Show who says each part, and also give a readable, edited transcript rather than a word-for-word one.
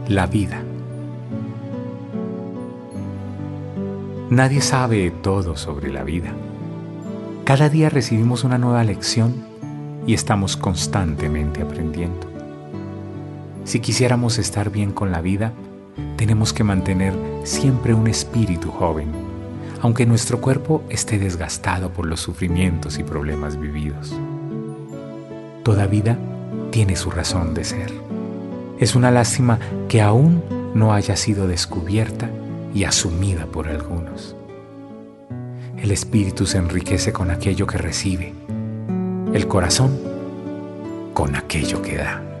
Speaker 1: La vida. Nadie sabe todo sobre la vida. Cada día recibimos una nueva lección y estamos constantemente aprendiendo. Si quisiéramos estar bien con la vida, tenemos que mantener siempre un espíritu joven, aunque nuestro cuerpo esté desgastado por los sufrimientos y problemas vividos. Toda vida tiene su razón de ser. Es una lástima que aún no haya sido descubierta y asumida por algunos. El espíritu se enriquece con aquello que recibe, el corazón con aquello que da.